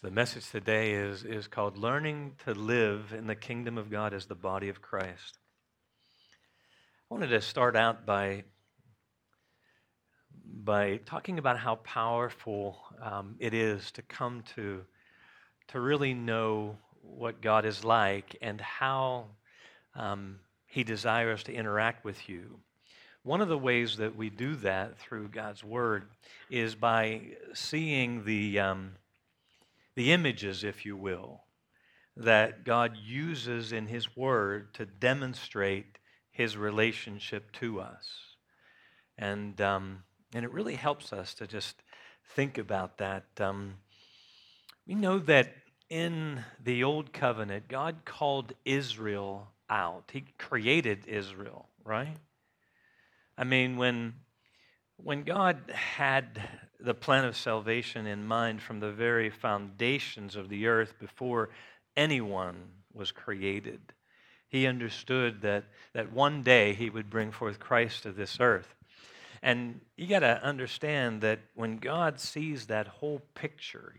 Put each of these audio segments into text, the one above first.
So the message today is called Learning to Live in the Kingdom of God as the Body of Christ. I wanted to start out by talking about how powerful it is to come to really know what God is like and how He desires to interact with you. One of the ways that we do that through God's Word is by seeing the images, if you will, that God uses in His Word to demonstrate His relationship to us. And it really helps us to just think about that. We know that in the Old Covenant, God called Israel out. He created Israel, right? I mean, when God had the plan of salvation in mind from the very foundations of the earth before anyone was created, He understood that one day He would bring forth Christ to this earth. And you got to understand that when God sees that whole picture,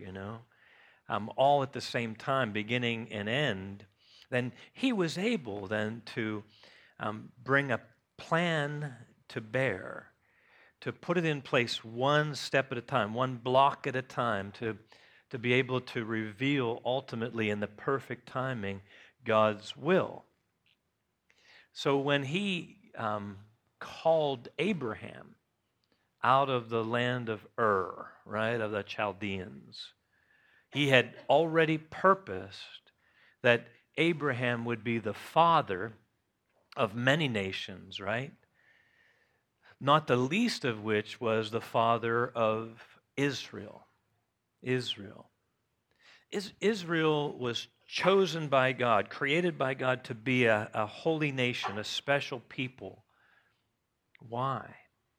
all at the same time, beginning and end, then He was able then to bring a plan to bear, to put it in place one step at a time, one block at a time, to be able to reveal ultimately in the perfect timing God's will. So when He called Abraham out of the land of Ur, right, of the Chaldeans, He had already purposed that Abraham would be the father of many nations, right? Not the least of which was the father of Israel. Israel. Israel was chosen by God, created by God to be a holy nation, a special people. Why?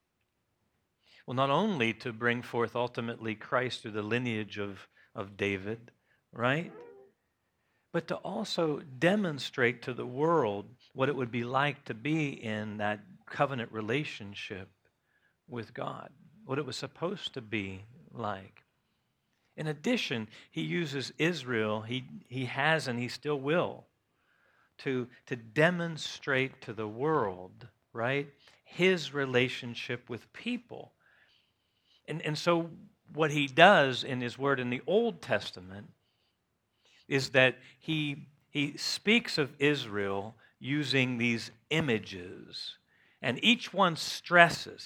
Well, not only to bring forth ultimately Christ through the lineage of David, right? But to also demonstrate to the world what it would be like to be in that covenant relationship with God, what it was supposed to be like. In addition, He uses Israel, he has and He still will, to demonstrate to the world, right, His relationship with people. And so what He does in His Word in the Old Testament is that he speaks of Israel using these images. And each one stresses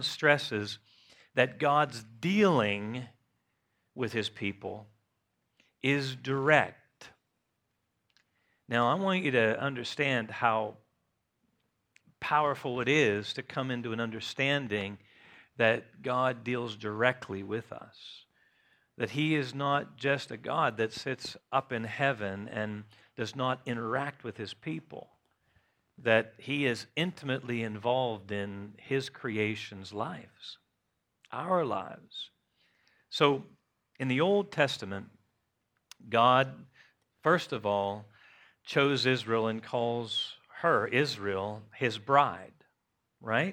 that God's dealing with His people is direct. Now, I want you to understand how powerful it is to come into an understanding that God deals directly with us. That He is not just a God that sits up in heaven and does not interact with His people. That He is intimately involved in His creation's lives, our lives. So, in the Old Testament, God, first of all, chose Israel and calls her, Israel, His bride, right?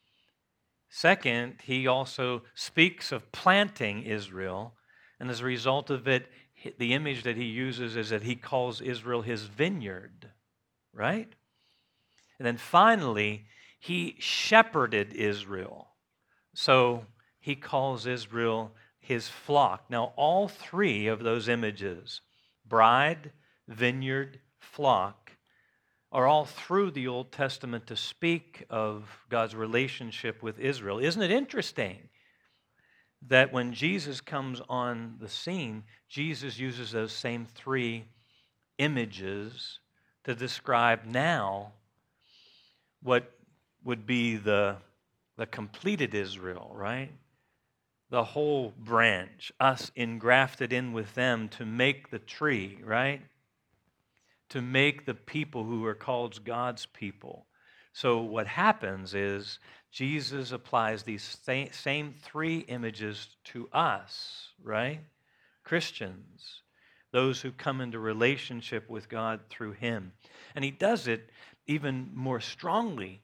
Second, He also speaks of planting Israel. And as a result of it, the image that He uses is that He calls Israel His vineyard, right? And then finally, He shepherded Israel. So He calls Israel His flock. Now, all three of those images, bride, vineyard, flock, are all through the Old Testament to speak of God's relationship with Israel. Isn't it interesting that when Jesus comes on the scene, Jesus uses those same three images to describe now what would be the completed Israel, right? The whole branch, us engrafted in with them to make the tree, right? To make the people who are called God's people. So what happens is Jesus applies these same three images to us, right? Christians, those who come into relationship with God through Him. And He does it even more strongly,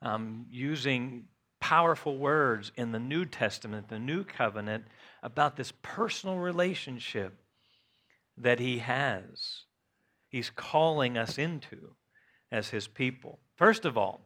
using powerful words in the New Testament, the New Covenant, about this personal relationship that he has. He's calling us into as his people. First of all,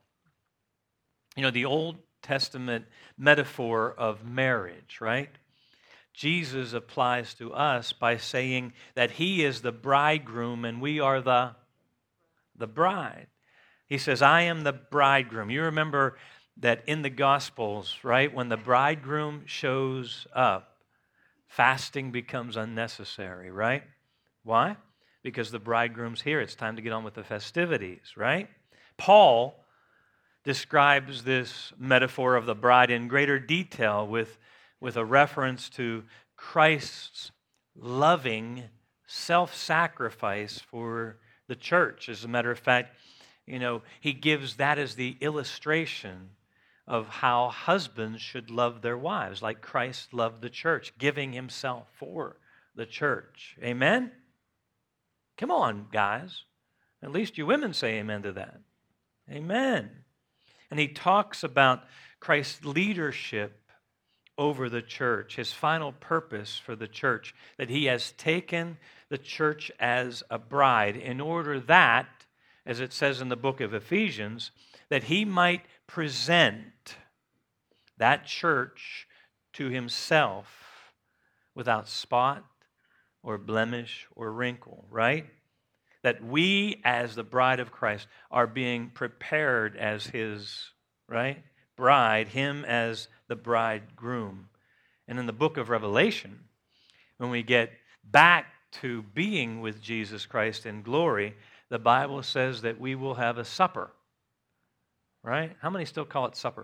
the Old Testament metaphor of marriage, right? Jesus applies to us by saying that he is the bridegroom and we are the bride. He says, I am the bridegroom. You remember that in the Gospels, right, when the bridegroom shows up, fasting becomes unnecessary, right? Why? Because the bridegroom's here. It's time to get on with the festivities, right? Paul describes this metaphor of the bride in greater detail with a reference to Christ's loving self-sacrifice for the church. As a matter of fact, he gives that as the illustration of how husbands should love their wives, like Christ loved the church, giving himself for the church. Amen? Come on, guys. At least you women say amen to that. Amen. And he talks about Christ's leadership over the church, his final purpose for the church, that he has taken the church as a bride in order that, as it says in the book of Ephesians, that he might present that church to himself without spot or blemish or wrinkle, right? That we, as the bride of Christ, are being prepared as his, right, bride, him as the bridegroom. And in the book of Revelation, when we get back to being with Jesus Christ in glory, the Bible says that we will have a supper, right? How many still call it supper?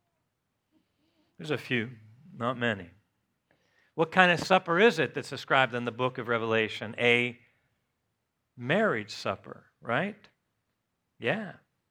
There's a few, not many. What kind of supper is it that's described in the book of Revelation? A marriage supper, right? Yeah.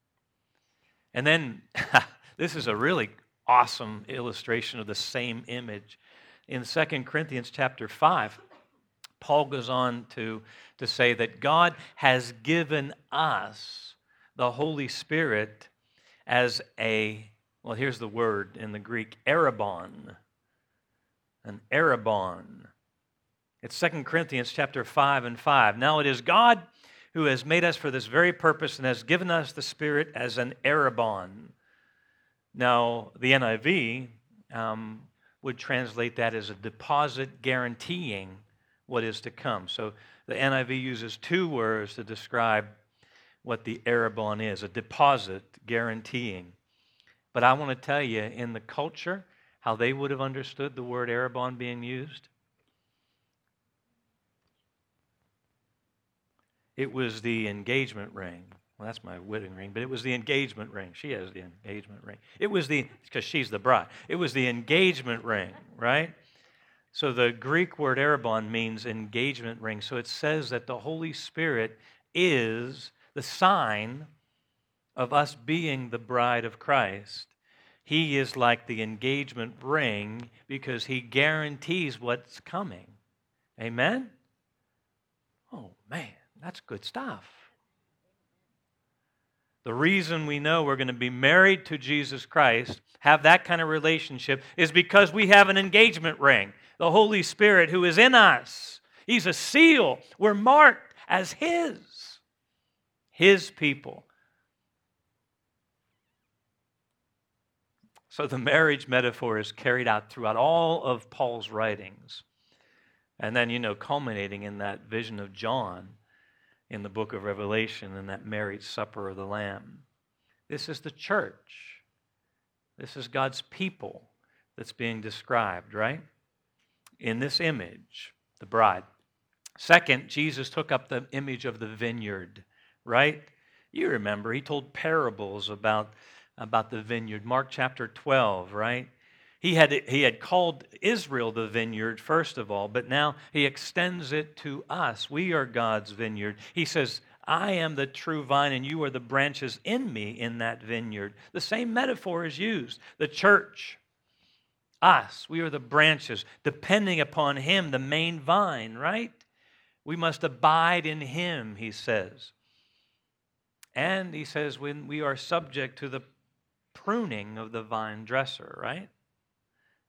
And then, this is a really awesome illustration of the same image. In 2 Corinthians chapter 5, Paul goes on to say that God has given us the Holy Spirit as here's the word in the Greek, arabon. An arabon. It's 2 Corinthians chapter 5 and 5. Now it is God who has made us for this very purpose and has given us the Spirit as an arabon. Now, the NIV would translate that as a deposit guaranteeing what is to come. So the NIV uses two words to describe what the arabon is, a deposit guaranteeing. But I want to tell you, in the culture, how they would have understood the word arabon being used. It was the engagement ring. Well, that's my wedding ring, but it was the engagement ring. She has the engagement ring. It was because she's the bride. It was the engagement ring, right? So the Greek word arabon means engagement ring. So it says that the Holy Spirit is the sign of us being the bride of Christ. He is like the engagement ring because he guarantees what's coming. Amen? Oh, man, that's good stuff. The reason we know we're going to be married to Jesus Christ, have that kind of relationship, is because we have an engagement ring. The Holy Spirit who is in us. He's a seal. We're marked as His people. So the marriage metaphor is carried out throughout all of Paul's writings. And then, culminating in that vision of John in the book of Revelation and that marriage supper of the Lamb. This is the church. This is God's people that's being described, right? In this image, the bride. Second, Jesus took up the image of the vineyard, right? You remember, he told parables about the vineyard. Mark chapter 12, right? He had called Israel the vineyard, first of all, but now he extends it to us. We are God's vineyard. He says, I am the true vine, and you are the branches in me in that vineyard. The same metaphor is used. The church, us, we are the branches, depending upon him, the main vine, right? We must abide in him, he says. And he says, when we are subject to the pruning of the vine dresser, right?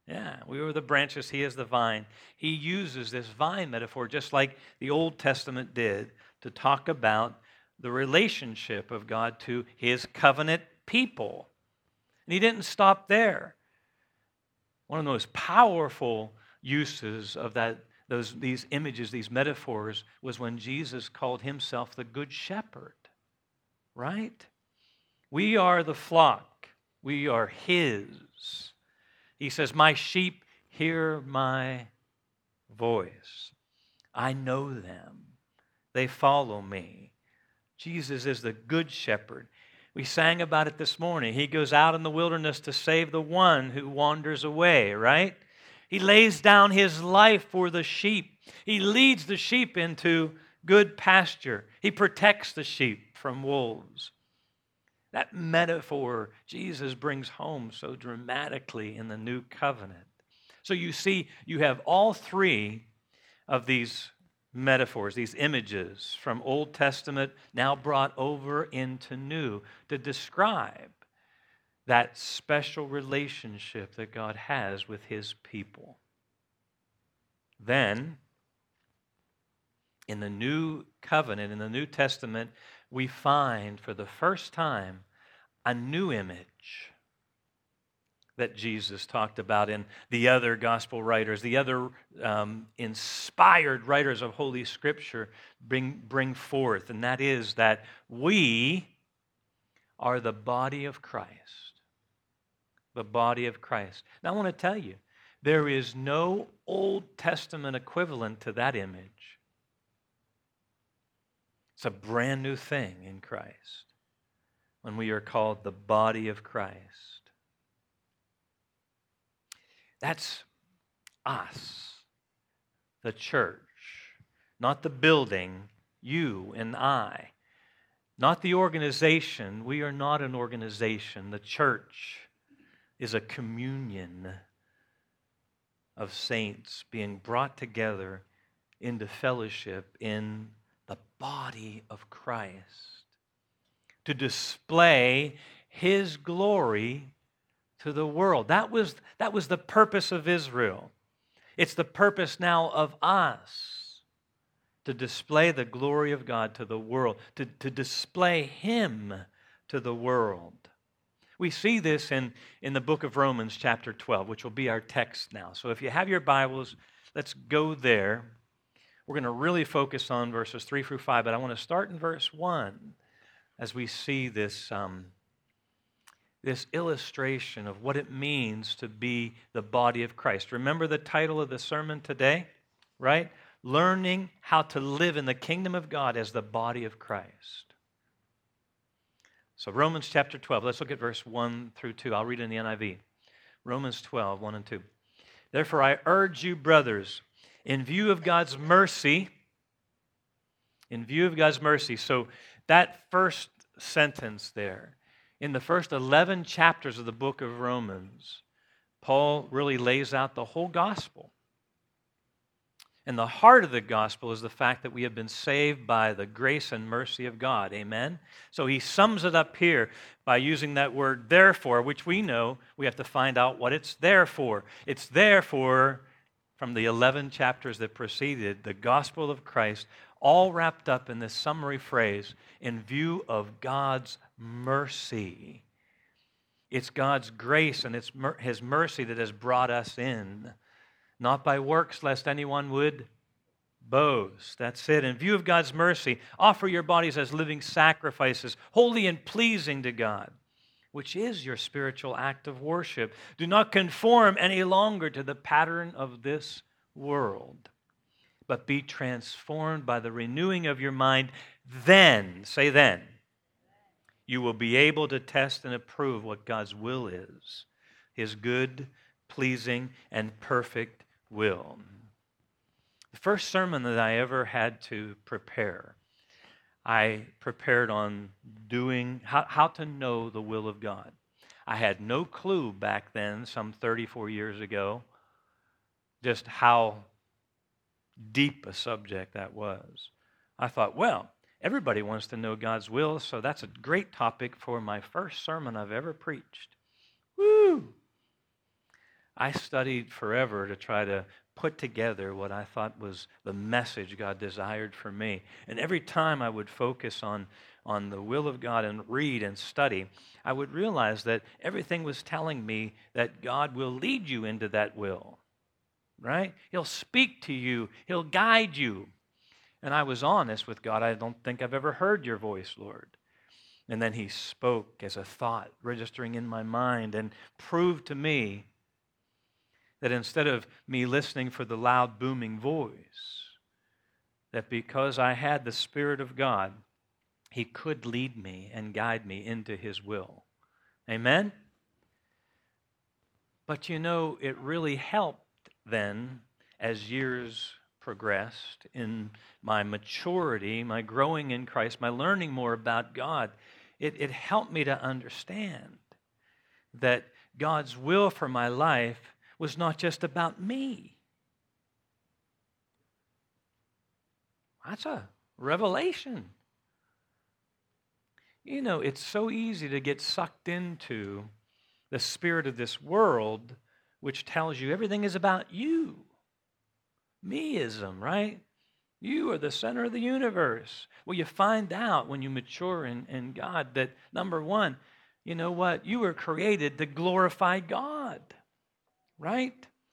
Yeah, we were the branches, he is the vine. He uses this vine metaphor just like the Old Testament did to talk about the relationship of God to his covenant people. And he didn't stop there. One of the most powerful uses of these images, these metaphors, was when Jesus called himself the Good Shepherd, right? We are the flock. We are his. He says, my sheep hear my voice. I know them. They follow me. Jesus is the Good Shepherd. We sang about it this morning. He goes out in the wilderness to save the one who wanders away, right? He lays down his life for the sheep. He leads the sheep into good pasture. He protects the sheep from wolves. That metaphor Jesus brings home so dramatically in the new covenant. So you see, you have all three of these metaphors, these images from Old Testament now brought over into New to describe that special relationship that God has with his people. Then, in the New Covenant, in the New Testament, we find for the first time a new image that Jesus talked about in the other gospel writers, the other inspired writers of Holy Scripture bring forth, and that is that we are the body of Christ. The body of Christ. Now I want to tell you, there is no Old Testament equivalent to that image. It's a brand new thing in Christ when we are called the body of Christ. That's us, the church, not the building, you and I, not the organization. We are not an organization. The church is a communion of saints being brought together into fellowship in the body of Christ to display his glory to the world. That was the purpose of Israel. It's the purpose now of us to display the glory of God to the world, to display him to the world. We see this in the book of Romans chapter 12, which will be our text now. So if you have your Bibles, let's go there. We're going to really focus on verses 3 through 5, but I want to start in verse 1 as we see this illustration of what it means to be the body of Christ. Remember the title of the sermon today, right? Learning how to live in the kingdom of God as the body of Christ. So Romans chapter 12, let's look at verse 1 through 2. I'll read in the NIV. Romans 12, 1 and 2. Therefore I urge you, brothers, in view of God's mercy, so that first sentence there, in the first 11 chapters of the book of Romans, Paul really lays out the whole gospel. And the heart of the gospel is the fact that we have been saved by the grace and mercy of God. Amen? So he sums it up here by using that word therefore, which we know we have to find out what it's there for. It's there for, from the 11 chapters that preceded, the gospel of Christ, all wrapped up in this summary phrase, in view of God's mercy. It's God's grace and it's his mercy that has brought us in. Not by works, lest anyone would boast. That's it. In view of God's mercy, offer your bodies as living sacrifices, holy and pleasing to God, which is your spiritual act of worship. Do not conform any longer to the pattern of this world, but be transformed by the renewing of your mind. Then, say then, you will be able to test and approve what God's will is, his good, pleasing, and perfect will. The first sermon that I ever had to prepare, I prepared on doing how to know the will of God. I had no clue back then, some 34 years ago, just how deep a subject that was. I thought, well, everybody wants to know God's will, so that's a great topic for my first sermon I've ever preached. Woo! I studied forever to try to put together what I thought was the message God desired for me. And every time I would focus on the will of God and read and study, I would realize that everything was telling me that God will lead you into that will, right? He'll speak to you. He'll guide you. And I was honest with God. I don't think I've ever heard your voice, Lord. And then he spoke as a thought registering in my mind and proved to me that instead of me listening for the loud booming voice, that because I had the Spirit of God, he could lead me and guide me into his will. Amen? But it really helped then as years progressed in my maturity, my growing in Christ, my learning more about God. It helped me to understand that God's will for my life was not just about me. That's a revelation. It's so easy to get sucked into the spirit of this world, which tells you everything is about you. Meism, right? You are the center of the universe. Well, you find out when you mature in God that, number one, you know what? You were created to glorify God, right?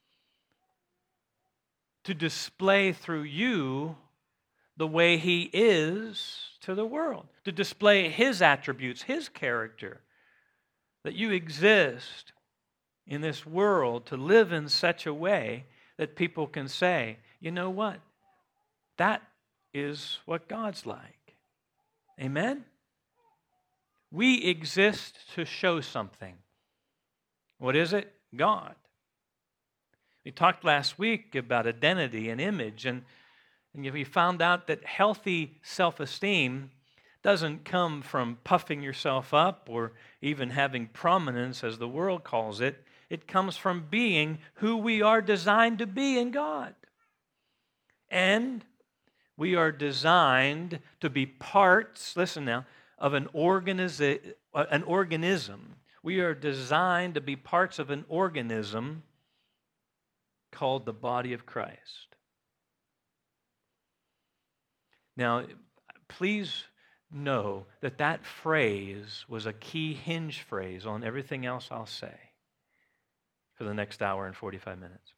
To display through you the way he is to the world, to display his attributes, his character, that you exist in this world to live in such a way that people can say, you know what? That is what God's like. Amen? We exist to show something. What is it? God. We talked last week about identity and image, and we found out that healthy self-esteem doesn't come from puffing yourself up or even having prominence, as the world calls it. It comes from being who we are designed to be in God. And we are designed to be parts, listen now, of an organism. We are designed to be parts of an organism called the body of Christ. Now, please know that that phrase was a key hinge phrase on everything else I'll say for the next hour and 45 minutes.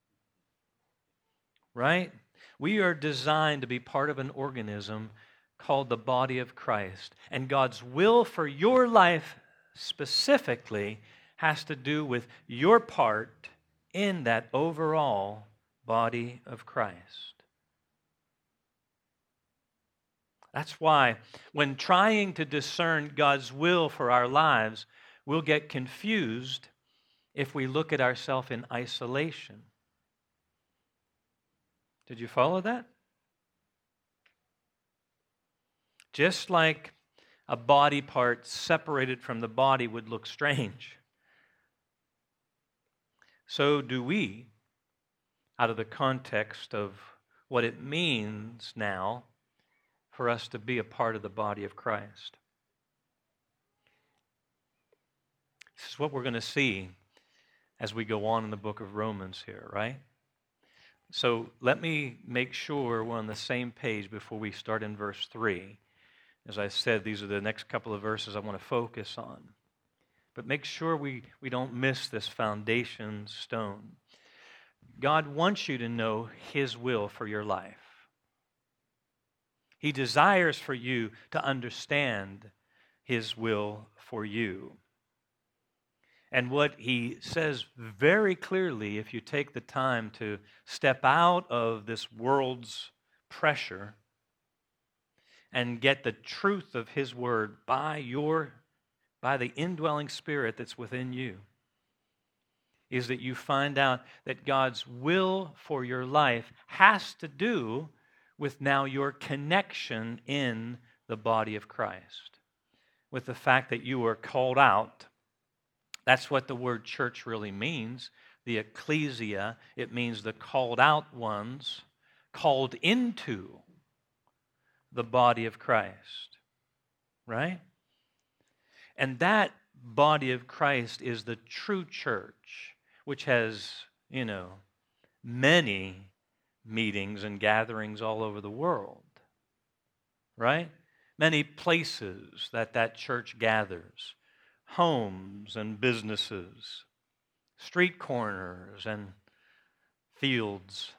Right? We are designed to be part of an organism called the body of Christ. And God's will for your life specifically has to do with your part in that overall body of Christ. That's why when trying to discern God's will for our lives, we'll get confused if we look at ourselves in isolation. Did you follow that? Just like a body part separated from the body would look strange, so do we, out of the context of what it means now for us to be a part of the body of Christ. This is what we're going to see as we go on in the book of Romans here, right? So let me make sure we're on the same page before we start in verse 3. As I said, these are the next couple of verses I want to focus on. But make sure we don't miss this foundation stone. God wants you to know his will for your life. He desires for you to understand his will for you. And what he says very clearly, if you take the time to step out of this world's pressure and get the truth of his word by the indwelling spirit that's within you, is that you find out that God's will for your life has to do with now your connection in the body of Christ, with the fact that you are called out. That's what the word church really means. The ecclesia, it means the called out ones, called into the body of Christ, right? And that body of Christ is the true church, which has, many meetings and gatherings all over the world, right? Many places that church gathers, homes and businesses, street corners and fields.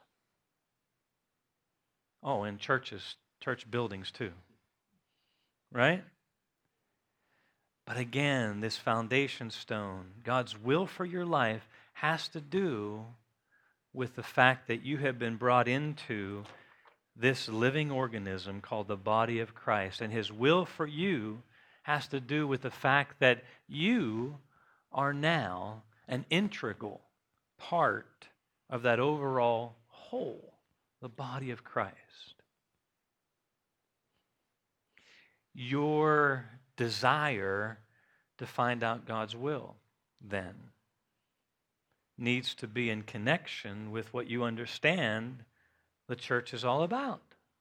Oh, and churches, church buildings too, right? But again, this foundation stone, God's will for your life, has to do with the fact that you have been brought into this living organism called the body of Christ. And His will for you has to do with the fact that you are now an integral part of that overall whole, the body of Christ. Your desire to find out God's will, then, needs to be in connection with what you understand the church is all about.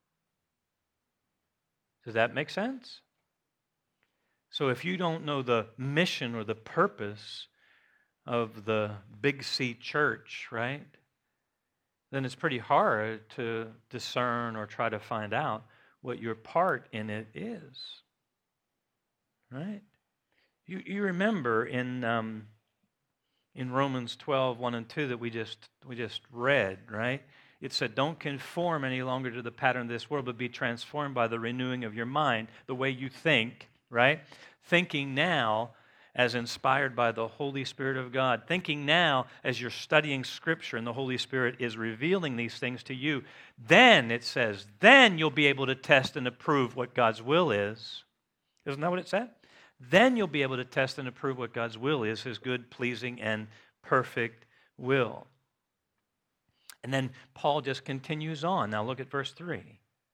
Does that make sense? So if you don't know the mission or the purpose of the Big C church, right, then it's pretty hard to discern or try to find out what your part in it is. Right? You remember in Romans 12, 1 and 2 that we just read, right? It said, don't conform any longer to the pattern of this world, but be transformed by the renewing of your mind, the way you think, right? Thinking now as inspired by the Holy Spirit of God. Thinking now as you're studying Scripture and the Holy Spirit is revealing these things to you. Then, it says, then you'll be able to test and approve what God's will is. Isn't that what it said? Then you'll be able to test and approve what God's will is, His good, pleasing, and perfect will. And then Paul just continues on. Now look at verse 3.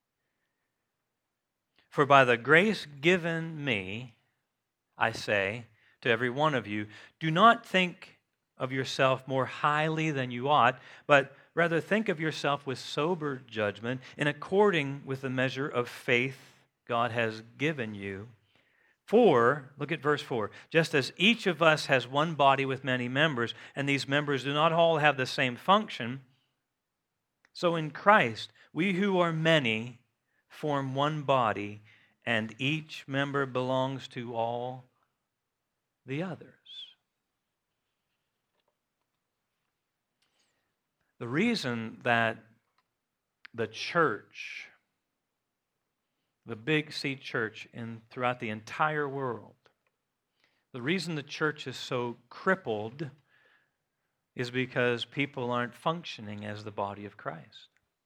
For by the grace given me, I say to every one of you, do not think of yourself more highly than you ought, but rather think of yourself with sober judgment, in according with the measure of faith God has given you. For, look at verse 4, just as each of us has one body with many members, and these members do not all have the same function, so in Christ, we who are many form one body, and each member belongs to all the others. The reason that the church, the Big C church throughout the entire world, the reason the church is so crippled is because people aren't functioning as the body of Christ.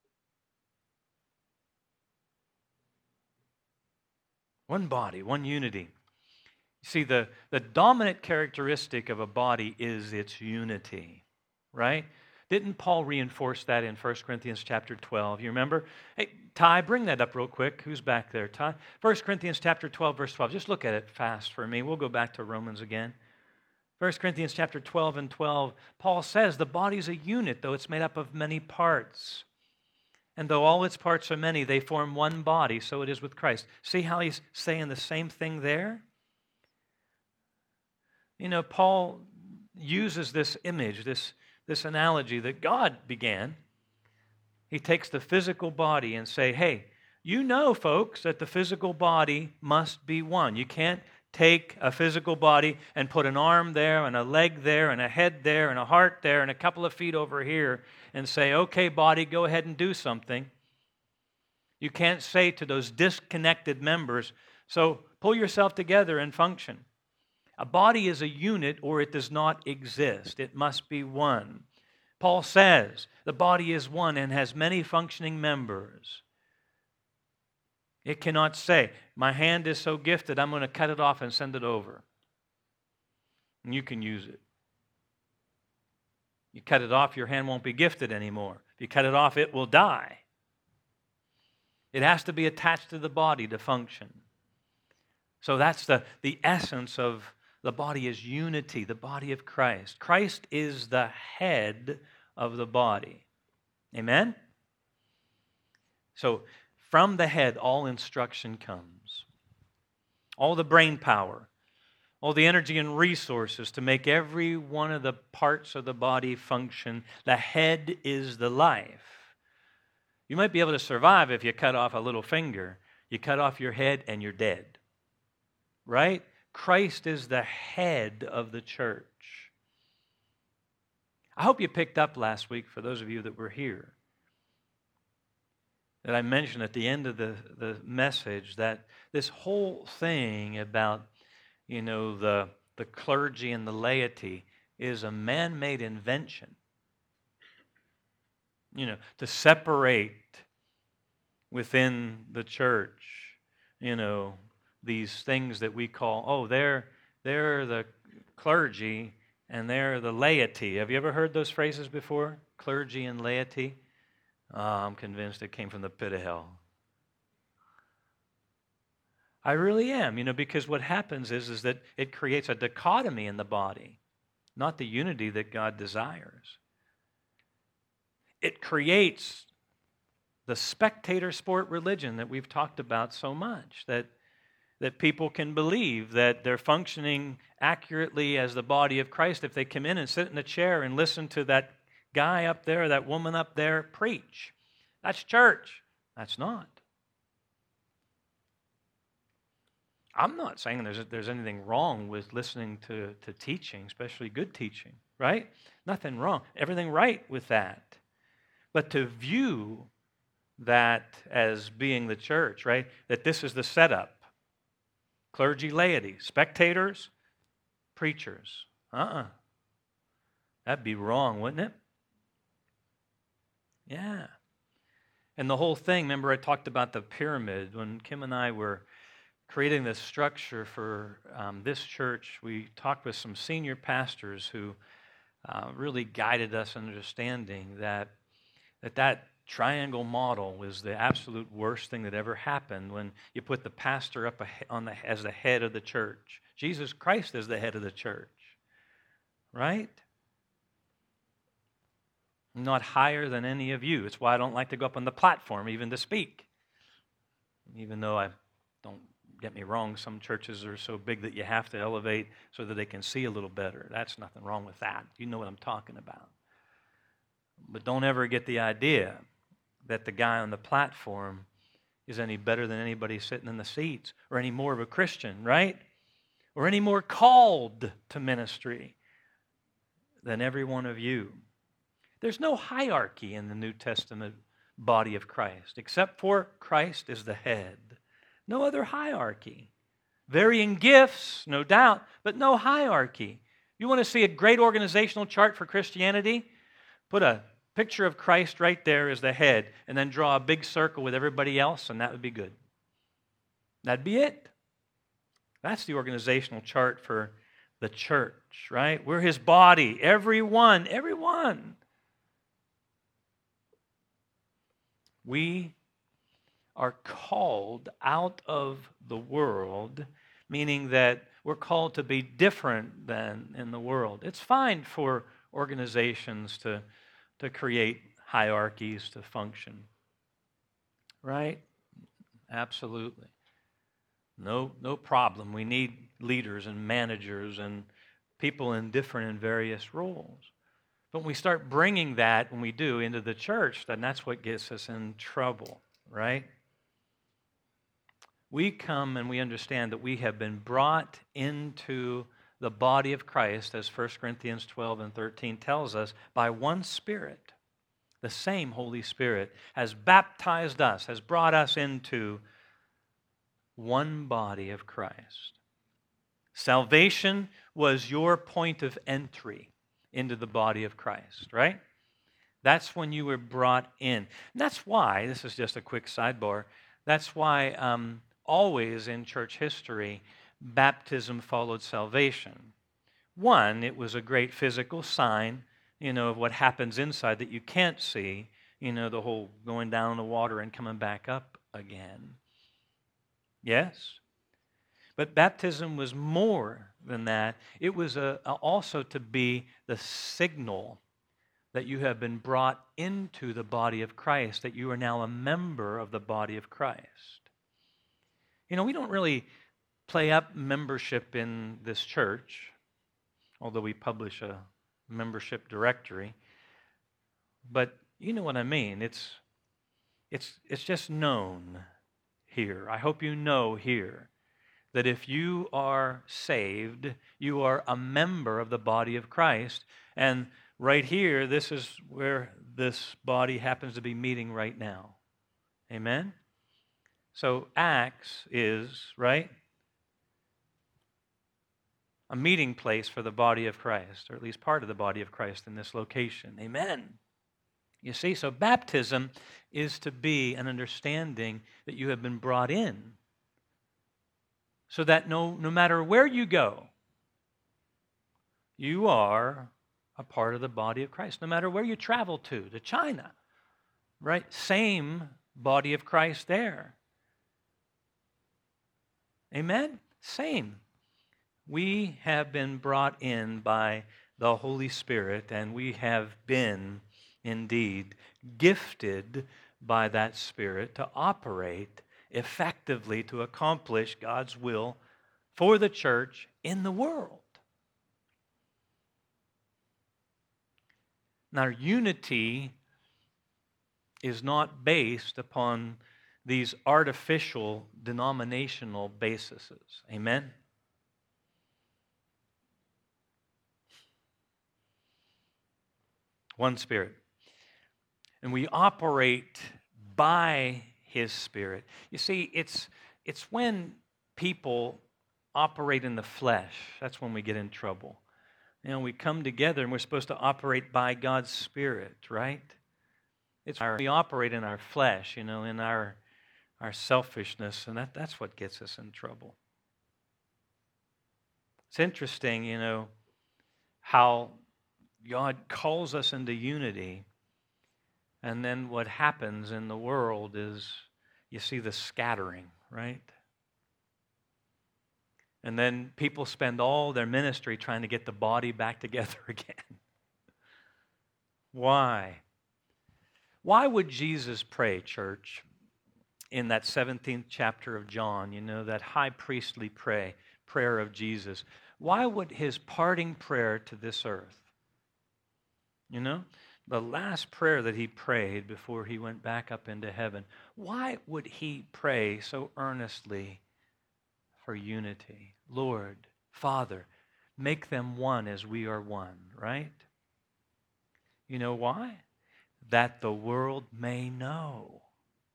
One body, one unity. You see, the dominant characteristic of a body is its unity, right? Didn't Paul reinforce that in 1 Corinthians chapter 12? You remember? Hey, Ty, bring that up real quick. Who's back there, Ty? 1 Corinthians chapter 12, verse 12. Just look at it fast for me. We'll go back to Romans again. 1 Corinthians chapter 12 and 12, Paul says the body's a unit, though it's made up of many parts. And though all its parts are many, they form one body, so it is with Christ. See how he's saying the same thing there? You know, Paul uses this image, this analogy that God began. He takes the physical body and say, hey, you know, folks, that the physical body must be one. You can't take a physical body and put an arm there and a leg there and a head there and a heart there and a couple of feet over here and say, okay, body, go ahead and do something. You can't say to those disconnected members, so pull yourself together and function. A body is a unit or it does not exist. It must be one. Paul says the body is one and has many functioning members. It cannot say, my hand is so gifted, I'm going to cut it off and send it over. And you can use it. You cut it off, your hand won't be gifted anymore. If you cut it off, it will die. It has to be attached to the body to function. So that's the essence of the body is unity, the body of Christ. Christ is the head of the body. Amen? So from the head, all instruction comes. All the brain power, all the energy and resources to make every one of the parts of the body function. The head is the life. You might be able to survive if you cut off a little finger. You cut off your head and you're dead. Right? Christ is the head of the church. I hope you picked up last week, for those of you that were here, that I mentioned at the end of the message that this whole thing about, the clergy and the laity is a man-made invention. To separate within the church, these things that we call, they're the clergy and they're the laity. Have you ever heard those phrases before? Clergy and laity? I'm convinced it came from the pit of hell. I really am, because what happens is that it creates a dichotomy in the body, not the unity that God desires. It creates the spectator sport religion that we've talked about so much, that people can believe that they're functioning accurately as the body of Christ if they come in and sit in a chair and listen to that guy up there, that woman up there preach. That's church. That's not. I'm not saying there's anything wrong with listening to teaching, especially good teaching, right? Nothing wrong. Everything right with that. But to view that as being the church, right? That this is the setup. Clergy, laity, spectators, preachers. That'd be wrong, wouldn't it? Yeah. And the whole thing, remember I talked about the pyramid. When Kim and I were creating this structure for this church, we talked with some senior pastors who really guided us in understanding that triangle model was the absolute worst thing that ever happened when you put the pastor up as the head of the church. Jesus Christ is the head of the church, right? I'm not higher than any of you. It's why I don't like to go up on the platform even to speak. Even though don't get me wrong, some churches are so big that you have to elevate so that they can see a little better. That's nothing wrong with that. You know what I'm talking about. But don't ever get the idea that the guy on the platform is any better than anybody sitting in the seats, or any more of a Christian, right? Or any more called to ministry than every one of you. There's no hierarchy in the New Testament body of Christ, except for Christ is the head. No other hierarchy. Varying gifts, no doubt, but no hierarchy. You want to see a great organizational chart for Christianity? Put a picture of Christ right there as the head, and then draw a big circle with everybody else, and that would be good. That'd be it. That's the organizational chart for the church, right? We're His body. Everyone. We are called out of the world, meaning that we're called to be different than in the world. It's fine for organizations to create hierarchies to function, right? Absolutely. No problem. We need leaders and managers and people in different and various roles. But when we start bringing that, when we do, into the church, then that's what gets us in trouble, right? We come and we understand that we have been brought into the body of Christ, as 1 Corinthians 12 and 13 tells us, by one Spirit. The same Holy Spirit has baptized us, has brought us into one body of Christ. Salvation was your point of entry into the body of Christ, right? That's when you were brought in. And that's why, this is just a quick sidebar, that's why always in church history, baptism followed salvation. One, it was a great physical sign, of what happens inside that you can't see, the whole going down in the water and coming back up again. Yes? But baptism was more than that. It was also to be the signal that you have been brought into the body of Christ, that you are now a member of the body of Christ. We don't really play up membership in this church, although we publish a membership directory. But you know what I mean. It's just known here. I hope you know here that if you are saved, you are a member of the body of Christ. And right here, this is where this body happens to be meeting right now. Amen? So Acts is, right, a meeting place for the body of Christ, or at least part of the body of Christ in this location. Amen? You see, so baptism is to be an understanding that you have been brought in, so that no matter where you go, you are a part of the body of Christ. No matter where you travel to China, right? Same body of Christ there. Amen? Same. We have been brought in by the Holy Spirit, and we have been indeed gifted by that Spirit to operate effectively to accomplish God's will for the church in the world. Now, unity is not based upon these artificial denominational bases. Amen? One Spirit. And we operate by His Spirit. You see, it's when people operate in the flesh, that's when we get in trouble. You know, we come together and we're supposed to operate by God's Spirit, right? We operate in our flesh, you know, in our selfishness, and that's what gets us in trouble. It's interesting, you know, how God calls us into unity, and then what happens in the world is you see the scattering, right? And then people spend all their ministry trying to get the body back together again. Why? Why would Jesus pray, church, in that 17th chapter of John, you know, that high priestly prayer of Jesus? Why would his parting prayer to this earth, you know, the last prayer that he prayed before he went back up into heaven, why would he pray so earnestly for unity? Lord, Father, make them one as we are one, right? You know why? That the world may know.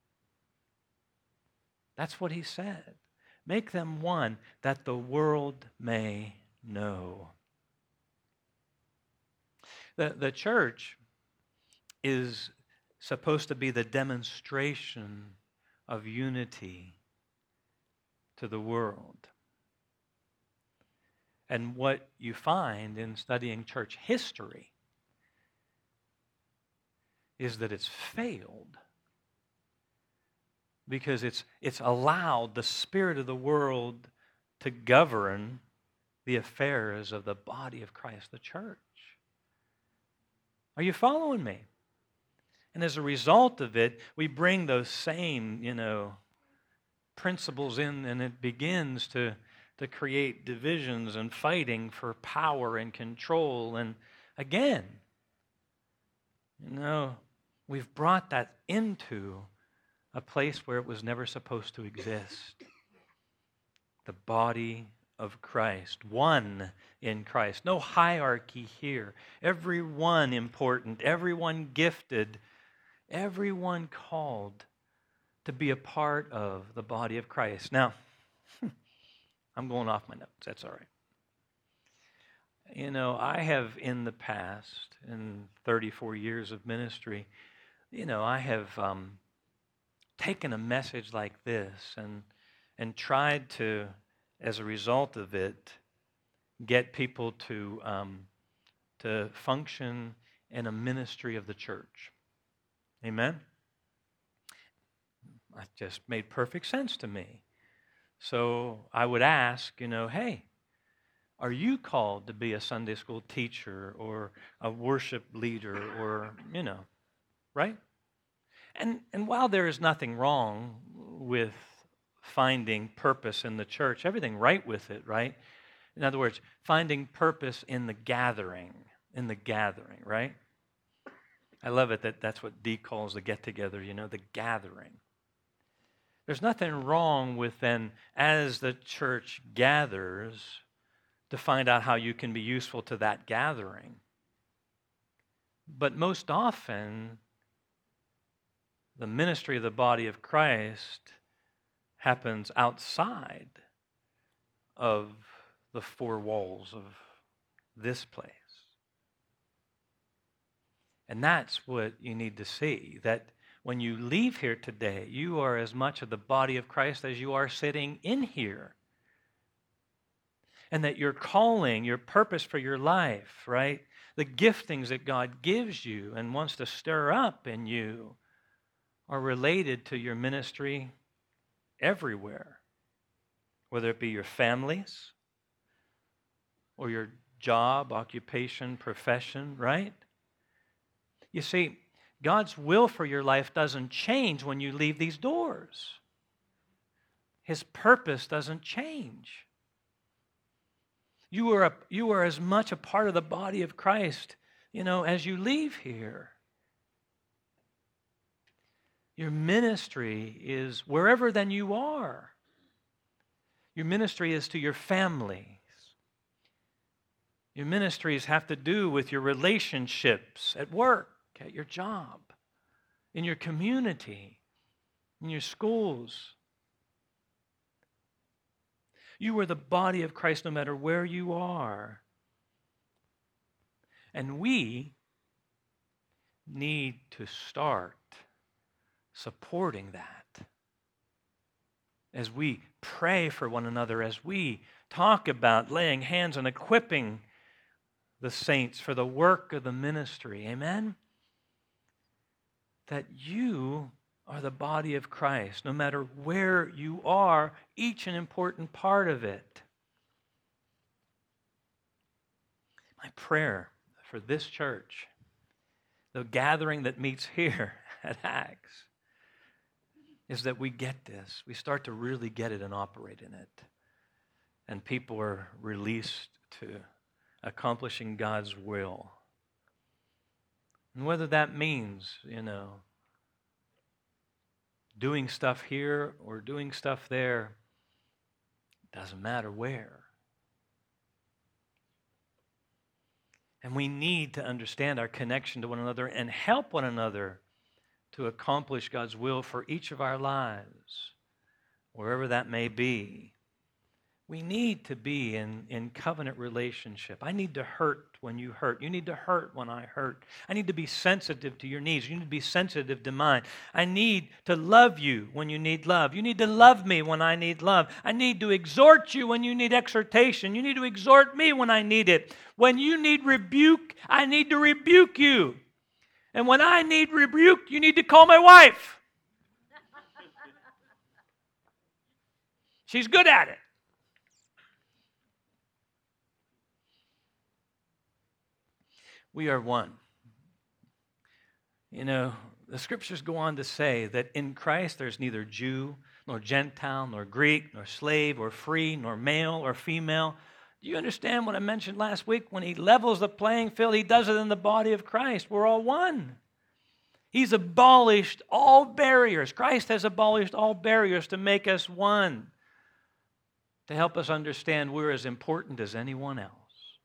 That's what he said. Make them one that the world may know. The church is supposed to be the demonstration of unity to the world. And what you find in studying church history is that it's failed because it's allowed the spirit of the world to govern the affairs of the body of Christ, the church. Are you following me? And as a result of it, we bring those same, you know, principles in, and it begins to create divisions and fighting for power and control. And again, you know, we've brought that into a place where it was never supposed to exist. The body of Christ, one in Christ. No hierarchy here. Everyone important, everyone gifted, everyone called to be a part of the body of Christ. Now, I'm going off my notes. That's all right. You know, I have in the past, in 34 years of ministry, you know, I have taken a message like this and tried to, as a result of it, get people to function in a ministry of the church. Amen? That just made perfect sense to me. So I would ask, you know, hey, are you called to be a Sunday school teacher or a worship leader or, you know, right? And while there is nothing wrong with finding purpose in the church, everything right with it, right? In other words, finding purpose in the gathering, right? I love it that that's what Dee calls the get-together, the gathering. There's nothing wrong with then, as the church gathers, to find out how you can be useful to that gathering. But most often, the ministry of the body of Christ happens outside of the four walls of this place. And that's what you need to see, that when you leave here today, you are as much of the body of Christ as you are sitting in here. And that your calling, your purpose for your life, right? The giftings that God gives you and wants to stir up in you are related to your ministry everywhere. Whether it be your families or your job, occupation, profession, right? You see, God's will for your life doesn't change when you leave these doors. His purpose doesn't change. You are as much a part of the body of Christ, as you leave here. Your ministry is wherever than you are. Your ministry is to your families. Your ministries have to do with your relationships at work, at your job, in your community, in your schools. You are the body of Christ no matter where you are. And we need to start supporting that as we pray for one another, as we talk about laying hands and equipping the saints for the work of the ministry. Amen? That you are the body of Christ, no matter where you are, each an important part of it. My prayer for this church, the gathering that meets here at Acts, is that we get this. We start to really get it and operate in it. And people are released to accomplishing God's will. And whether that means, doing stuff here or doing stuff there, doesn't matter where. And we need to understand our connection to one another and help one another to accomplish God's will for each of our lives, wherever that may be. We need to be in covenant relationship. I need to hurt when you hurt. You need to hurt when I hurt. I need to be sensitive to your needs. You need to be sensitive to mine. I need to love you when you need love. You need to love me when I need love. I need to exhort you when you need exhortation. You need to exhort me when I need it. When you need rebuke, I need to rebuke you. And when I need rebuke, you need to call my wife. She's good at it. We are one. The scriptures go on to say that in Christ there's neither Jew, nor Gentile, nor Greek, nor slave, or free, nor male, or female. Do you understand what I mentioned last week? When he levels the playing field, he does it in the body of Christ. We're all one. He's abolished all barriers. Christ has abolished all barriers to make us one, to help us understand we're as important as anyone else.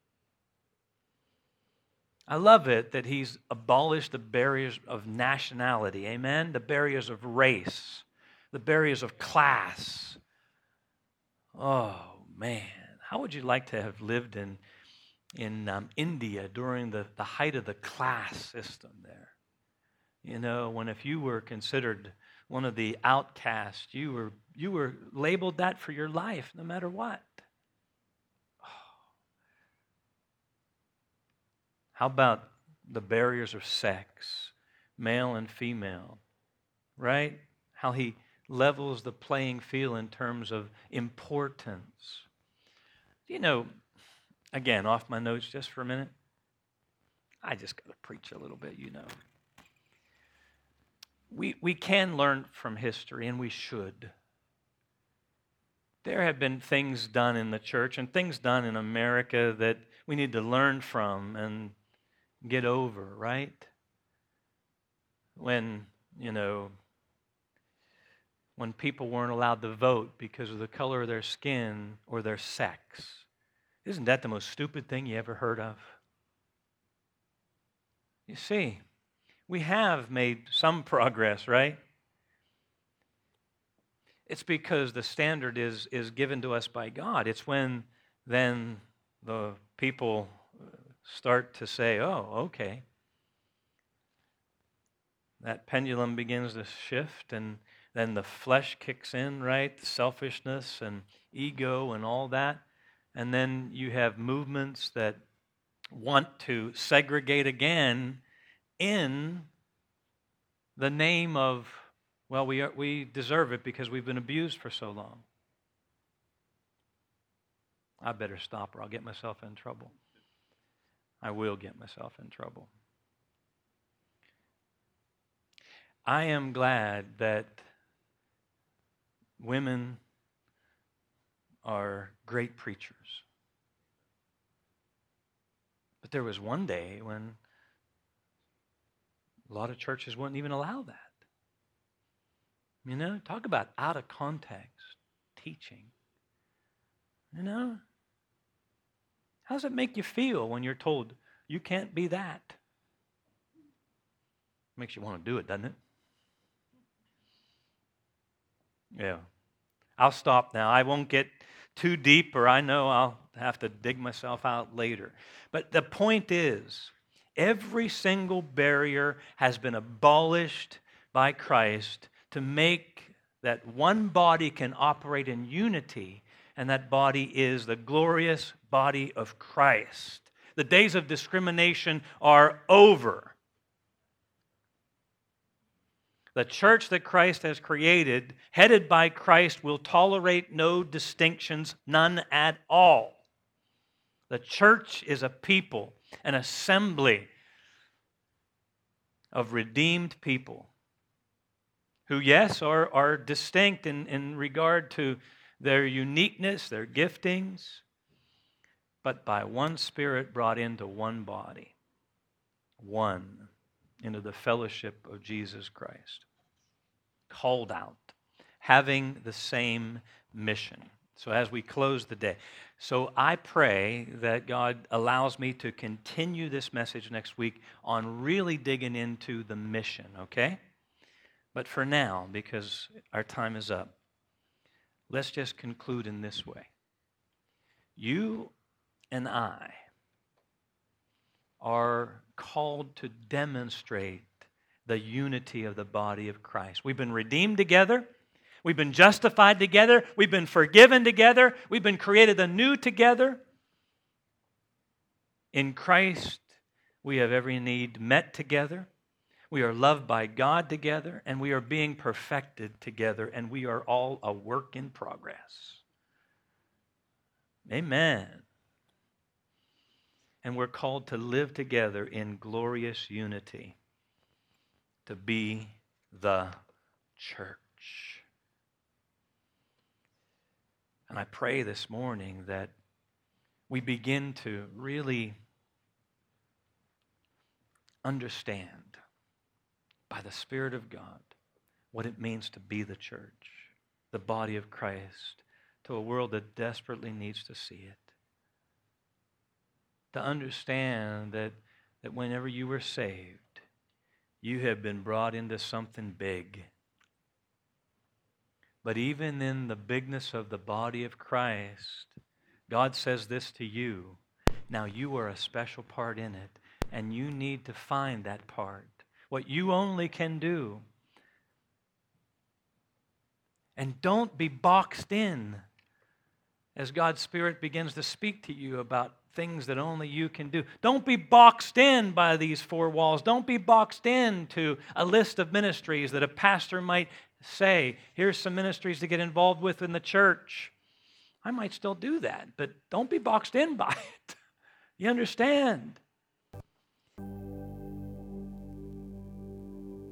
I love it that he's abolished the barriers of nationality, amen? The barriers of race, the barriers of class. Oh, man. How would you like to have lived in India during the height of the class system there? When if you were considered one of the outcasts, you were labeled that for your life, no matter what. How about the barriers of sex, male and female, right? How he levels the playing field in terms of importance. Again, off my notes just for a minute. I just got to preach a little bit, We can learn from history, and we should. There have been things done in the church and things done in America that we need to learn from and get over, right? When, when people weren't allowed to vote because of the color of their skin or their sex. Isn't that the most stupid thing you ever heard of? You see, we have made some progress, right? It's because the standard is given to us by God. It's when then the people start to say, oh, okay. That pendulum begins to shift, and then the flesh kicks in, right? Selfishness and ego and all that. And then you have movements that want to segregate again in the name of, well, we deserve it because we've been abused for so long. I better stop or I'll get myself in trouble. I will get myself in trouble. I am glad that women are great preachers. But there was one day when a lot of churches wouldn't even allow that. Talk about out of context teaching. How does it make you feel when you're told you can't be that? Makes you want to do it, doesn't it? Yeah. I'll stop now. I won't get too deep, or I know I'll have to dig myself out later. But the point is, every single barrier has been abolished by Christ to make that one body can operate in unity, and that body is the glorious body of Christ. The days of discrimination are over. The church that Christ has created, headed by Christ, will tolerate no distinctions, none at all. The church is a people, an assembly of redeemed people who, yes, are distinct in regard to their uniqueness, their giftings, but by one Spirit brought into one body, one, into the fellowship of Jesus Christ. Called out, having the same mission. So as we close the day, so I pray that God allows me to continue this message next week on really digging into the mission, okay? But for now, because our time is up, let's just conclude in this way. You and I are called to demonstrate the unity of the body of Christ. We've been redeemed together. We've been justified together. We've been forgiven together. We've been created anew together. In Christ, we have every need met together. We are loved by God together, and we are being perfected together, and we are all a work in progress. Amen. And we're called to live together in glorious unity, to be the church. And I pray this morning that we begin to really understand by the Spirit of God what it means to be the church, the body of Christ, to a world that desperately needs to see it. To understand that whenever you were saved, you have been brought into something big. But even in the bigness of the body of Christ, God says this to you. Now you are a special part in it, and you need to find that part. What you only can do. And don't be boxed in as God's Spirit begins to speak to you about things that only you can do. Don't be boxed in by these four walls. Don't be boxed in to a list of ministries that a pastor might say, here's some ministries to get involved with in the church. I might still do that, but don't be boxed in by it. You understand?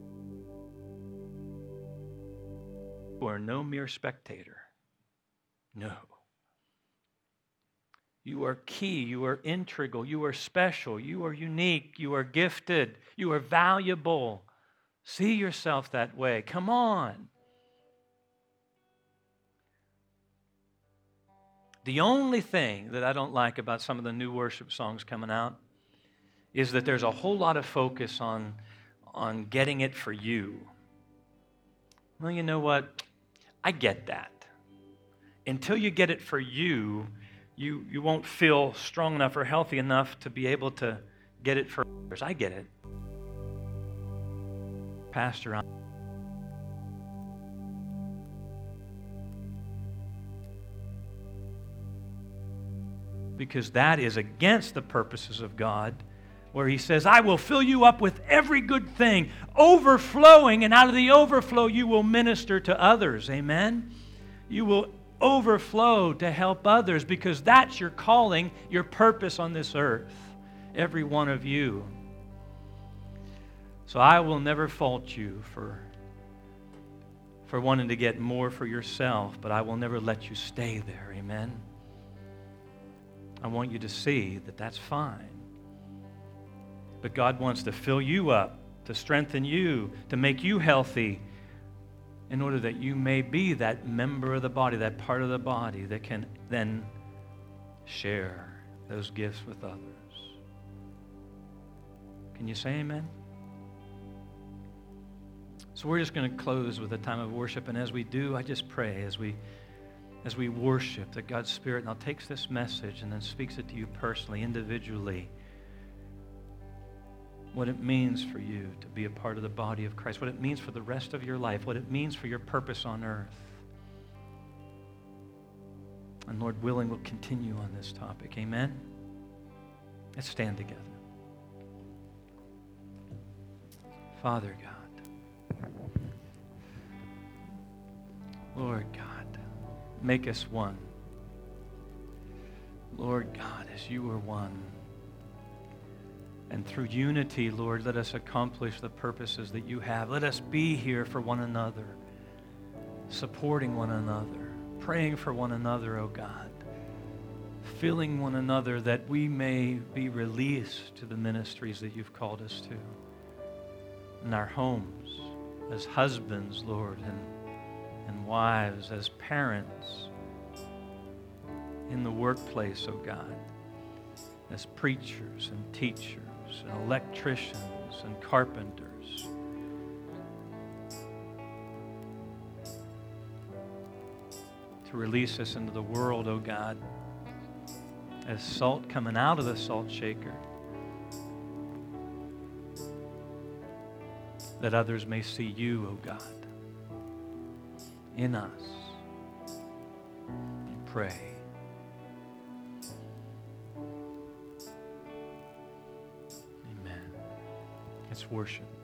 You are no mere spectator. No. You are key. You are integral. You are special. You are unique. You are gifted. You are valuable. See yourself that way. Come on. The only thing that I don't like about some of the new worship songs coming out is that there's a whole lot of focus on getting it for you. Well, you know what? I get that. Until you get it for you, you won't feel strong enough or healthy enough to be able to get it for others. I get it. Pastor, because that is against the purposes of God, where He says, I will fill you up with every good thing, overflowing, and out of the overflow you will minister to others. Amen? You will overflow to help others because that's your calling, your purpose on this earth, every one of you. So I will never fault you for wanting to get more for yourself, but I will never let you stay there. Amen? I want you to see that that's fine. But God wants to fill you up, to strengthen you, to make you healthy, in order that you may be that member of the body, that part of the body that can then share those gifts with others. Can you say amen? So we're just going to close with a time of worship, and as we do, I just pray as we worship that God's Spirit now takes this message and then speaks it to you personally, individually, what it means for you to be a part of the body of Christ, what it means for the rest of your life, what it means for your purpose on earth. And Lord willing, we'll continue on this topic. Amen? Let's stand together. Father God, Lord God, make us one. Lord God, as you are one. And through unity, Lord, let us accomplish the purposes that you have. Let us be here for one another, supporting one another, praying for one another, oh God, filling one another that we may be released to the ministries that you've called us to. In our homes, as husbands, Lord, and wives, as parents, in the workplace, oh God, as preachers and teachers, and electricians and carpenters. To release us into the world, oh God, as salt coming out of the salt shaker, that others may see you, oh God, in us. We pray. Let's worship.